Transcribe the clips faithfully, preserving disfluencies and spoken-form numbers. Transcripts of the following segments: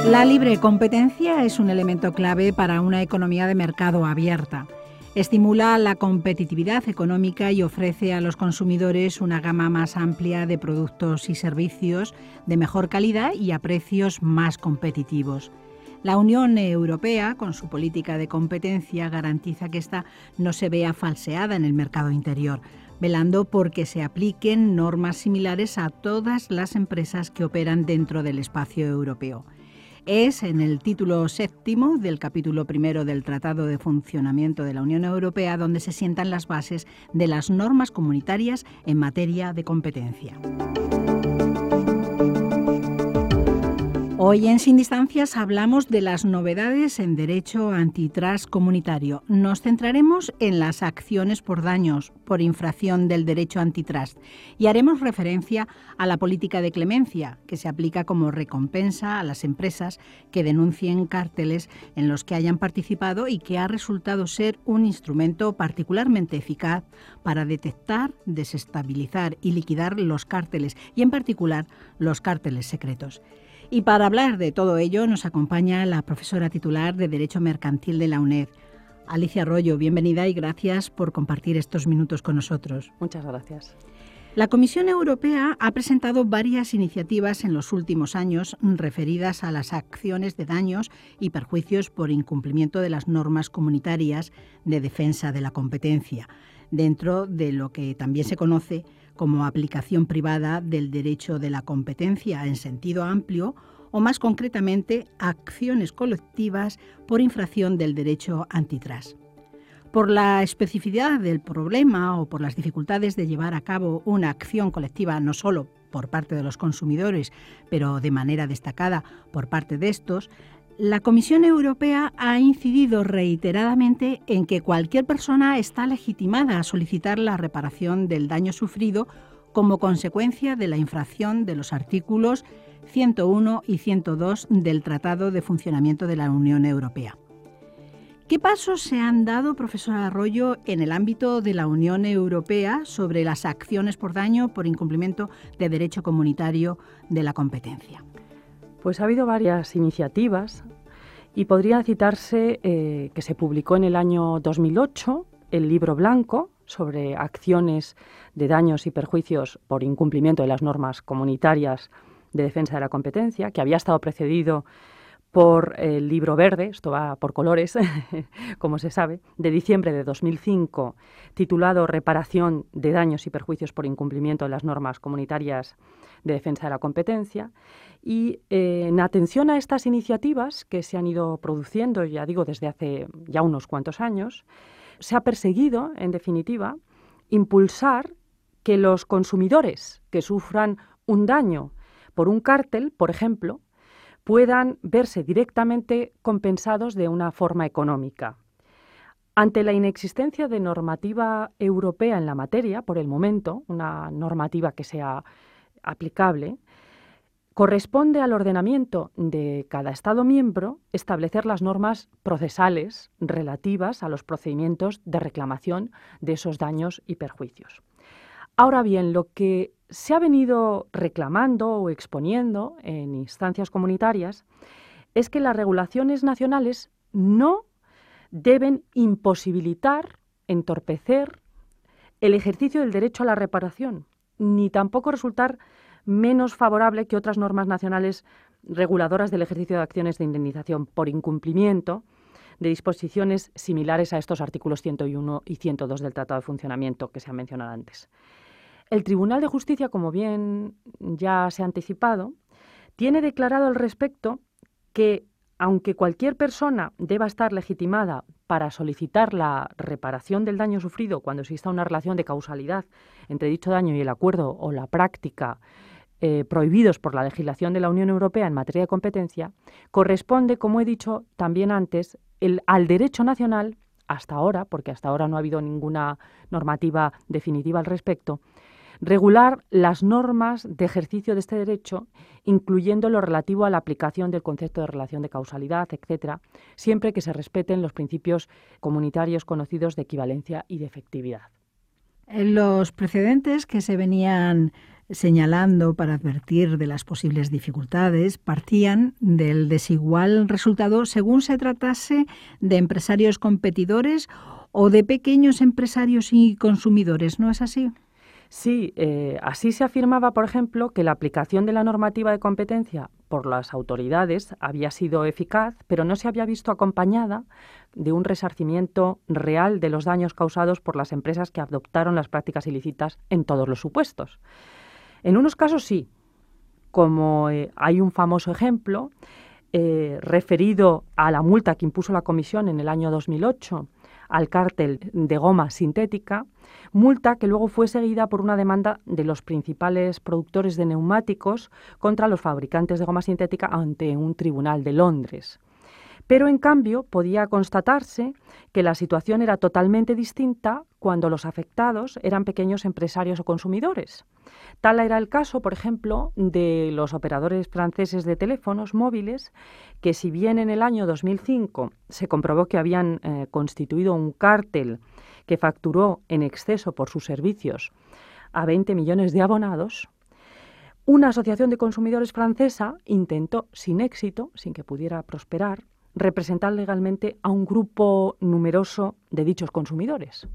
La libre competencia es un elemento clave para una economía de mercado abierta. Estimula la competitividad económica y ofrece a los consumidores una gama más amplia de productos y servicios de mejor calidad y a precios más competitivos. La Unión Europea, con su política de competencia, garantiza que ésta no se vea falseada en el mercado interior, velando por que se apliquen normas similares a todas las empresas que operan dentro del espacio europeo. Es en el título séptimo del capítulo primero del Tratado de Funcionamiento de la Unión Europea donde se sientan las bases de las normas comunitarias en materia de competencia. Hoy en Sin Distancias hablamos de las novedades en derecho antitrust comunitario. Nos centraremos en las acciones por daños por infracción del derecho antitrust y haremos referencia a la política de clemencia que se aplica como recompensa a las empresas que denuncien cárteles en los que hayan participado y que ha resultado ser un instrumento particularmente eficaz para detectar, desestabilizar y liquidar los cárteles y en particular los cárteles secretos. Y para hablar de todo ello nos acompaña la profesora titular de Derecho Mercantil de la UNED, Alicia Arroyo. Bienvenida y gracias por compartir estos minutos con nosotros. Muchas gracias. La Comisión Europea ha presentado varias iniciativas en los últimos años referidas a las acciones de daños y perjuicios por incumplimiento de las normas comunitarias de defensa de la competencia, dentro de lo que también se conoce como aplicación privada del derecho de la competencia en sentido amplio o, más concretamente, acciones colectivas por infracción del derecho antitrust. Por la especificidad del problema o por las dificultades de llevar a cabo una acción colectiva no solo por parte de los consumidores, pero de manera destacada por parte de estos, la Comisión Europea ha incidido reiteradamente en que cualquier persona está legitimada a solicitar la reparación del daño sufrido como consecuencia de la infracción de los artículos ciento uno y ciento dos del Tratado de Funcionamiento de la Unión Europea. ¿Qué pasos se han dado, profesora Arroyo, en el ámbito de la Unión Europea sobre las acciones por daño por incumplimiento de derecho comunitario de la competencia? Pues ha habido varias iniciativas y podría citarse eh, que se publicó en el año dos mil ocho el libro blanco sobre acciones de daños y perjuicios por incumplimiento de las normas comunitarias de defensa de la competencia, que había estado precedido por el libro verde, esto va por colores, como se sabe, de diciembre de dos mil cinco, titulado Reparación de daños y perjuicios por incumplimiento de las normas comunitarias de defensa de la competencia. Y eh, en atención a estas iniciativas que se han ido produciendo, ya digo, desde hace ya unos cuantos años, se ha perseguido, en definitiva, impulsar que los consumidores que sufran un daño por un cártel, por ejemplo, puedan verse directamente compensados de una forma económica. Ante la inexistencia de normativa europea en la materia, por el momento, una normativa que sea aplicable, corresponde al ordenamiento de cada Estado miembro establecer las normas procesales relativas a los procedimientos de reclamación de esos daños y perjuicios. Ahora bien, lo que se ha venido reclamando o exponiendo en instancias comunitarias es que las regulaciones nacionales no deben imposibilitar, entorpecer el ejercicio del derecho a la reparación, ni tampoco resultar menos favorable que otras normas nacionales reguladoras del ejercicio de acciones de indemnización por incumplimiento de disposiciones similares a estos artículos ciento uno y ciento dos del Tratado de Funcionamiento que se han mencionado antes. El Tribunal de Justicia, como bien ya se ha anticipado, tiene declarado al respecto que, aunque cualquier persona deba estar legitimada para solicitar la reparación del daño sufrido cuando exista una relación de causalidad entre dicho daño y el acuerdo o la práctica eh, prohibidos por la legislación de la Unión Europea en materia de competencia, corresponde, como he dicho también antes, el, al derecho nacional, hasta ahora, porque hasta ahora no ha habido ninguna normativa definitiva al respecto, regular las normas de ejercicio de este derecho, incluyendo lo relativo a la aplicación del concepto de relación de causalidad, etcétera, siempre que se respeten los principios comunitarios conocidos de equivalencia y de efectividad. Los precedentes que se venían señalando para advertir de las posibles dificultades, partían del desigual resultado según se tratase de empresarios competidores o de pequeños empresarios y consumidores, ¿no es así? Sí, eh, así se afirmaba, por ejemplo, que la aplicación de la normativa de competencia por las autoridades había sido eficaz, pero no se había visto acompañada de un resarcimiento real de los daños causados por las empresas que adoptaron las prácticas ilícitas en todos los supuestos. En unos casos sí, como eh, hay un famoso ejemplo eh, referido a la multa que impuso la Comisión en el año dos mil ocho al cártel de goma sintética, multa que luego fue seguida por una demanda de los principales productores de neumáticos contra los fabricantes de goma sintética ante un tribunal de Londres. Pero, en cambio, podía constatarse que la situación era totalmente distinta cuando los afectados eran pequeños empresarios o consumidores. Tal era el caso, por ejemplo, de los operadores franceses de teléfonos móviles, que si bien en el año dos mil cinco se comprobó que habían eh, constituido un cártel que facturó en exceso por sus servicios a veinte millones de abonados, una asociación de consumidores francesa intentó, sin éxito, sin que pudiera prosperar, representar legalmente a un grupo numeroso de dichos consumidores.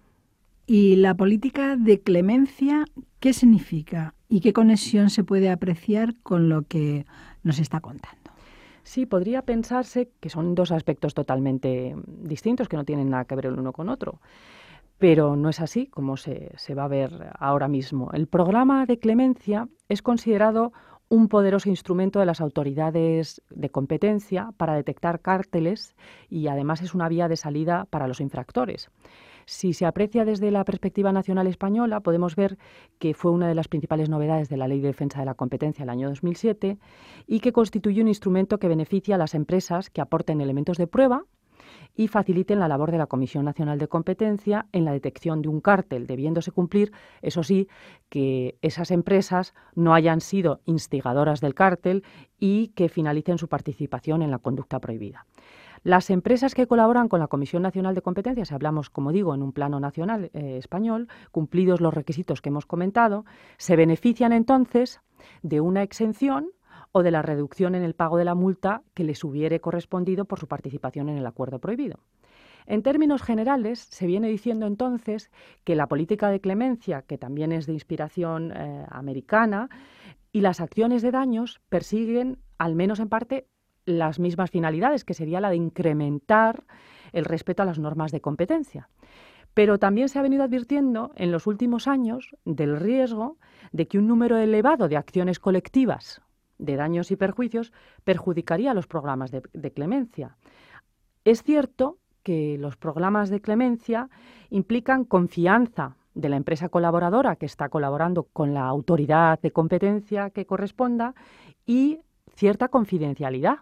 ¿Y la política de clemencia qué significa y qué conexión se puede apreciar con lo que nos está contando? Sí, podría pensarse que son dos aspectos totalmente distintos, que no tienen nada que ver el uno con otro. Pero no es así, como se, se va a ver ahora mismo. El programa de clemencia es considerado un poderoso instrumento de las autoridades de competencia para detectar cárteles y además es una vía de salida para los infractores. Si se aprecia desde la perspectiva nacional española, podemos ver que fue una de las principales novedades de la Ley de Defensa de la Competencia del año dos mil siete y que constituye un instrumento que beneficia a las empresas que aporten elementos de prueba y faciliten la labor de la Comisión Nacional de Competencia en la detección de un cártel, debiéndose cumplir, eso sí, que esas empresas no hayan sido instigadoras del cártel y que finalicen su participación en la conducta prohibida. Las empresas que colaboran con la Comisión Nacional de Competencia, si hablamos, como digo, en un plano nacional eh, español, cumplidos los requisitos que hemos comentado, se benefician entonces de una exención o de la reducción en el pago de la multa que les hubiere correspondido por su participación en el acuerdo prohibido. En términos generales, se viene diciendo entonces que la política de clemencia, que también es de inspiración eh, americana, y las acciones de daños persiguen, al menos en parte, las mismas finalidades, que sería la de incrementar el respeto a las normas de competencia. Pero también se ha venido advirtiendo en los últimos años del riesgo de que un número elevado de acciones colectivas de daños y perjuicios perjudicaría a los programas de, de clemencia. Es cierto que los programas de clemencia implican confianza de la empresa colaboradora que está colaborando con la autoridad de competencia que corresponda y cierta confidencialidad.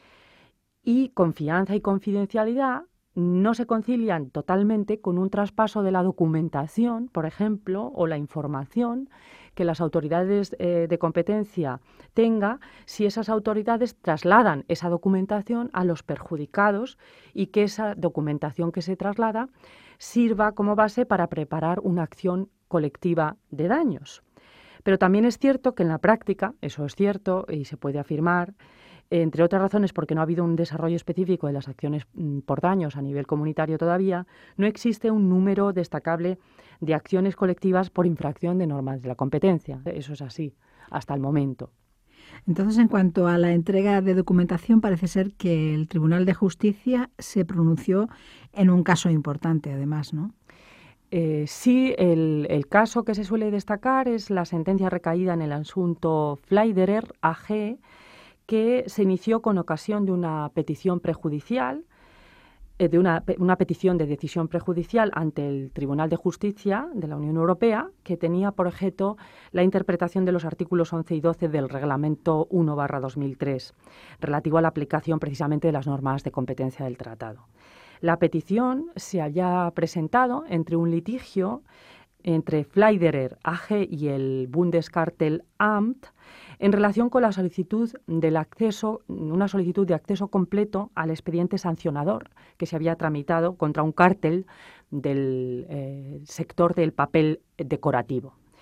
Y confianza y confidencialidad no se concilian totalmente con un traspaso de la documentación, por ejemplo, o la información que las autoridades eh, de competencia tenga si esas autoridades trasladan esa documentación a los perjudicados y que esa documentación que se traslada sirva como base para preparar una acción colectiva de daños. Pero también es cierto que en la práctica, eso es cierto y se puede afirmar, entre otras razones porque no ha habido un desarrollo específico de las acciones por daños a nivel comunitario todavía, no existe un número destacable de acciones colectivas por infracción de normas de la competencia. Eso es así, hasta el momento. Entonces, en cuanto a la entrega de documentación, parece ser que el Tribunal de Justicia se pronunció en un caso importante, además, ¿no? Eh, sí, el, el caso que se suele destacar es la sentencia recaída en el asunto Pfleiderer A G, que se inició con ocasión de una petición prejudicial, eh, de una, una petición de decisión prejudicial ante el Tribunal de Justicia de la Unión Europea, que tenía por objeto la interpretación de los artículos once y doce del Reglamento uno barra dos mil tres, relativo a la aplicación precisamente de las normas de competencia del tratado. La petición se había presentado entre un litigio entre Pfleiderer A G y el Bundeskartellamt en relación con la solicitud del acceso, una solicitud de acceso completo al expediente sancionador que se había tramitado contra un cártel del eh, sector del papel decorativo.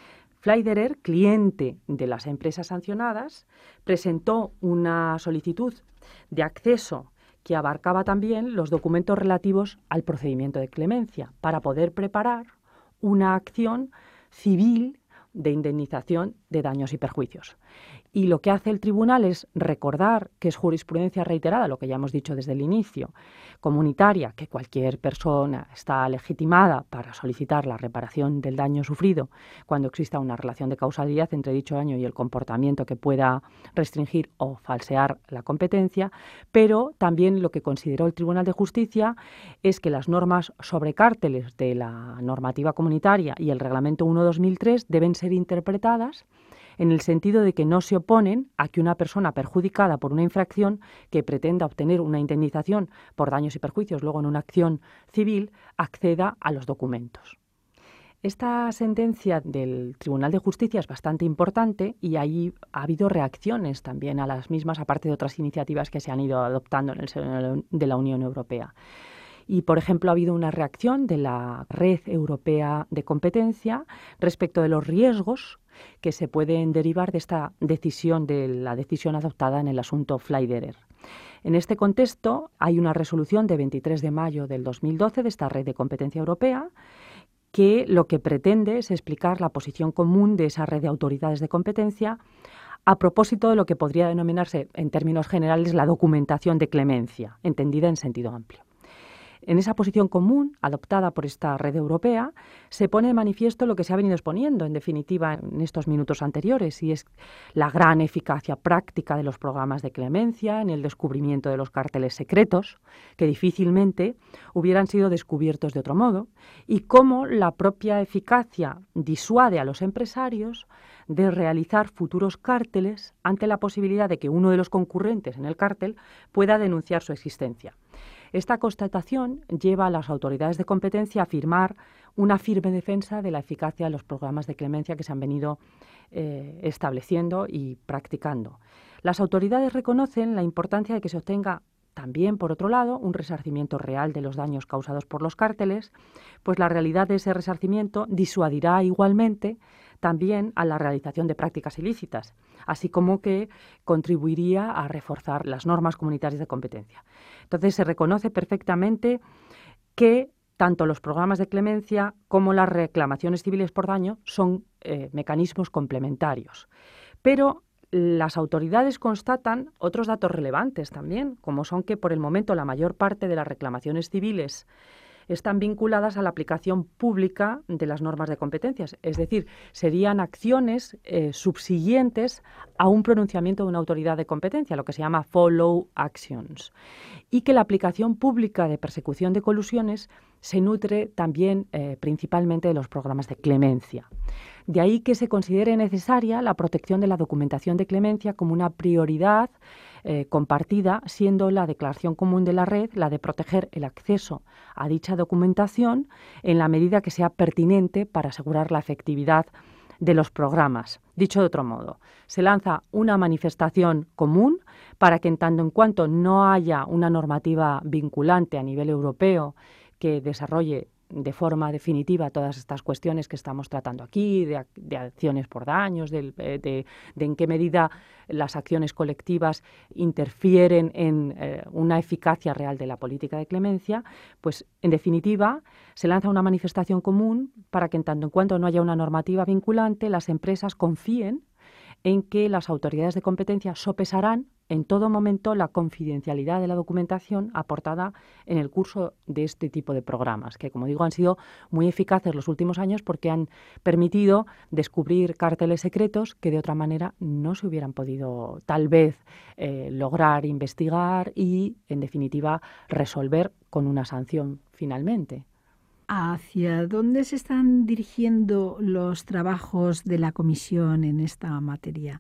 Flaiderer, cliente de las empresas sancionadas, presentó una solicitud de acceso que abarcaba también los documentos relativos al procedimiento de clemencia para poder preparar una acción civil de indemnización de daños y perjuicios. Y lo que hace el tribunal es recordar que es jurisprudencia reiterada, lo que ya hemos dicho desde el inicio, comunitaria, que cualquier persona está legitimada para solicitar la reparación del daño sufrido cuando exista una relación de causalidad entre dicho daño y el comportamiento que pueda restringir o falsear la competencia, pero también lo que consideró el Tribunal de Justicia es que las normas sobre cárteles de la normativa comunitaria y el Reglamento uno barra dos mil tres deben ser interpretadas en el sentido de que no se oponen a que una persona perjudicada por una infracción que pretenda obtener una indemnización por daños y perjuicios luego en una acción civil acceda a los documentos. Esta sentencia del Tribunal de Justicia es bastante importante y ahí ha habido reacciones también a las mismas, aparte de otras iniciativas que se han ido adoptando en el seno de la Unión Europea. Y, por ejemplo, ha habido una reacción de la Red Europea de Competencia respecto de los riesgos que se pueden derivar de esta decisión, de la decisión adoptada en el asunto Flaiderer. En este contexto, hay una resolución de veintitrés de mayo del dos mil doce de esta Red de Competencia Europea que lo que pretende es explicar la posición común de esa red de autoridades de competencia a propósito de lo que podría denominarse, en términos generales, la documentación de clemencia, entendida en sentido amplio. En esa posición común, adoptada por esta red europea, se pone de manifiesto lo que se ha venido exponiendo, en definitiva, en estos minutos anteriores, y es la gran eficacia práctica de los programas de clemencia en el descubrimiento de los cárteles secretos, que difícilmente hubieran sido descubiertos de otro modo, y cómo la propia eficacia disuade a los empresarios de realizar futuros cárteles ante la posibilidad de que uno de los concurrentes en el cártel pueda denunciar su existencia. Esta constatación lleva a las autoridades de competencia a afirmar una firme defensa de la eficacia de los programas de clemencia que se han venido eh, estableciendo y practicando. Las autoridades reconocen la importancia de que se obtenga también, por otro lado, un resarcimiento real de los daños causados por los cárteles, pues la realidad de ese resarcimiento disuadirá igualmente también a la realización de prácticas ilícitas, así como que contribuiría a reforzar las normas comunitarias de competencia. Entonces, se reconoce perfectamente que tanto los programas de clemencia como las reclamaciones civiles por daño son eh, mecanismos complementarios. Pero las autoridades constatan otros datos relevantes también, como son que por el momento la mayor parte de las reclamaciones civiles están vinculadas a la aplicación pública de las normas de competencias, es decir, serían acciones eh, subsiguientes a un pronunciamiento de una autoridad de competencia, lo que se llama follow actions, y que la aplicación pública de persecución de colusiones se nutre también eh, principalmente de los programas de clemencia. De ahí que se considere necesaria la protección de la documentación de clemencia como una prioridad eh, compartida, siendo la declaración común de la red la de proteger el acceso a dicha documentación en la medida que sea pertinente para asegurar la efectividad de los programas. Dicho de otro modo, se lanza una manifestación común para que en tanto en cuanto no haya una normativa vinculante a nivel europeo que desarrolle de forma definitiva todas estas cuestiones que estamos tratando aquí, de, de acciones por daños, de, de, de en qué medida las acciones colectivas interfieren en eh, una eficacia real de la política de clemencia, pues en definitiva se lanza una manifestación común para que en tanto en cuanto no haya una normativa vinculante, las empresas confíen en que las autoridades de competencia sopesarán en todo momento la confidencialidad de la documentación aportada en el curso de este tipo de programas, que, como digo, han sido muy eficaces los últimos años porque han permitido descubrir cárteles secretos que de otra manera no se hubieran podido, tal vez, eh, lograr investigar y, en definitiva, resolver con una sanción finalmente. ¿Hacia dónde se están dirigiendo los trabajos de la Comisión en esta materia?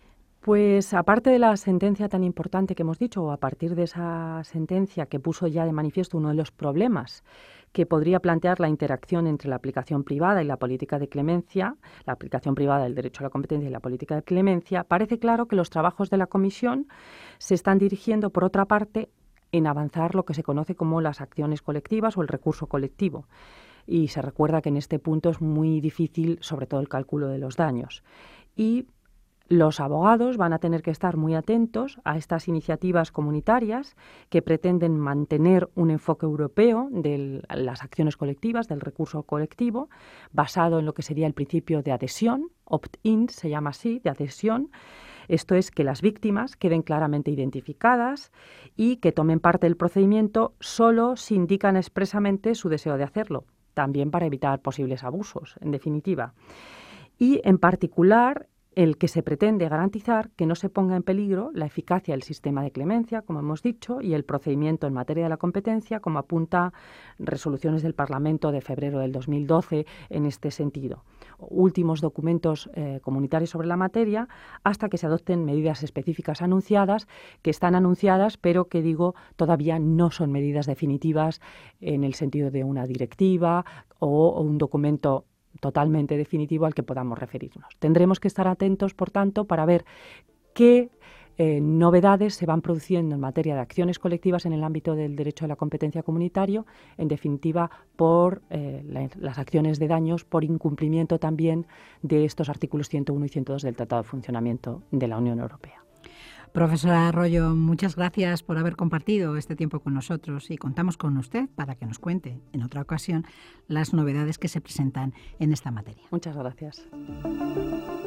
Pues aparte de la sentencia tan importante que hemos dicho, o a partir de esa sentencia que puso ya de manifiesto uno de los problemas que podría plantear la interacción entre la aplicación privada y la política de clemencia, la aplicación privada del derecho a la competencia y la política de clemencia, parece claro que los trabajos de la Comisión se están dirigiendo, por otra parte, en avanzar lo que se conoce como las acciones colectivas o el recurso colectivo. y se recuerda que en este punto es muy difícil, sobre todo el cálculo de los daños. Y los abogados van a tener que estar muy atentos a estas iniciativas comunitarias que pretenden mantener un enfoque europeo de las acciones colectivas, del recurso colectivo, basado en lo que sería el principio de adhesión, opt-in se llama así, de adhesión. Esto es que las víctimas queden claramente identificadas y que tomen parte del procedimiento solo si indican expresamente su deseo de hacerlo, también para evitar posibles abusos, en definitiva. Y, en particular, el que se pretende garantizar que no se ponga en peligro la eficacia del sistema de clemencia, como hemos dicho, y el procedimiento en materia de la competencia, como apunta resoluciones del Parlamento de febrero del dos mil doce en este sentido. Últimos documentos eh, comunitarios sobre la materia, hasta que se adopten medidas específicas anunciadas, que están anunciadas, pero que, digo, todavía no son medidas definitivas en el sentido de una directiva o, o un documento totalmente definitivo al que podamos referirnos. Tendremos que estar atentos, por tanto, para ver qué eh, novedades se van produciendo en materia de acciones colectivas en el ámbito del derecho a la competencia comunitario, en definitiva, por eh, la, las acciones de daños por incumplimiento también de estos artículos ciento uno y ciento dos del Tratado de Funcionamiento de la Unión Europea. Profesora Arroyo, muchas gracias por haber compartido este tiempo con nosotros y contamos con usted para que nos cuente en otra ocasión las novedades que se presentan en esta materia. Muchas gracias.